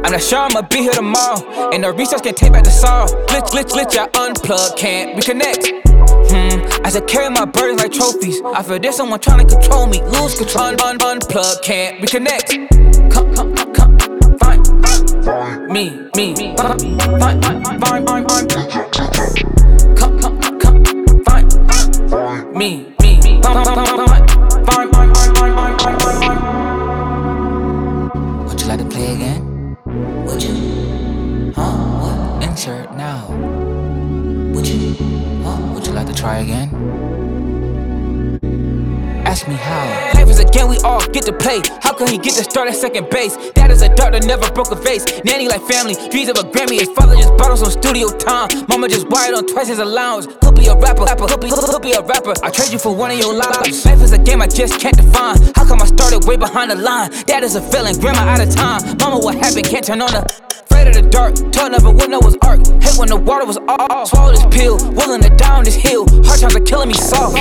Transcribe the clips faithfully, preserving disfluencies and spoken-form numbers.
I'm not sure I'ma be here tomorrow. And the research can take back the sorrow. Glitch, glitch, glitch, I unplug, can't reconnect. Hmm, I said carry my burdens like trophies. I feel there's someone trying to control me. Lose control, un, un, unplug, can't reconnect. Come, come, come, find me, me, find, find, find, find, find. Come, come, come, find me, me, find, find, find, find, find, find, find. Would you like to play again? Would you? Huh? What? Insert now. Would you? Huh? Would you like to try again? Ask me how. Life is a game we all get to play. How can he get to start at second base? Dad is a dog that never broke a vase. Nanny like family, dreams of a Grammy. His father just bought him some studio time. Mama just wired on twice his allowance. He'll be a rapper, rapper. He'll be, he'll be a rapper. I trade you for one of your lives. Life is a game I just can't define. How come I started way behind the line? Dad is a villain, grandma out of time. Mama, what happened? Can't turn on the afraid of the dark, told never when there was arc. Hate when the water was off. Swallow this pill, willing to die on this hill. Hard times are killing me soft.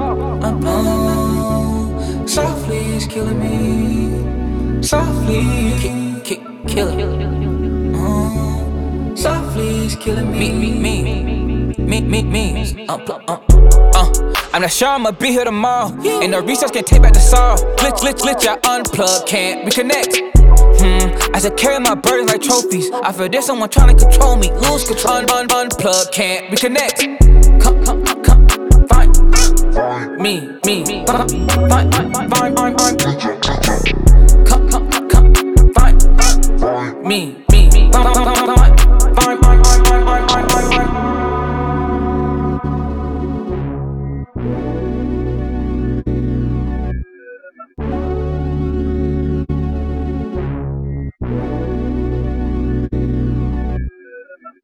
Uh-uh. Softly is killing me. Softly, kick, kick, killing. Uh, softly is killing me. Me, me, me, me, me, me. Uh, uh, uh. I'm not sure I'ma be here tomorrow. And the research can take back the sorrow. Glitch, glitch, glitch, I unplug, can't reconnect. Hmm, I said carry my burdens like trophies. I feel there's someone trying to control me. Lose control, un, un, unplug, can't reconnect. Come, come, come, find me, me, find, find, find, find, find. Come, come, come, find me, me, find, find, find, find, find, find, find.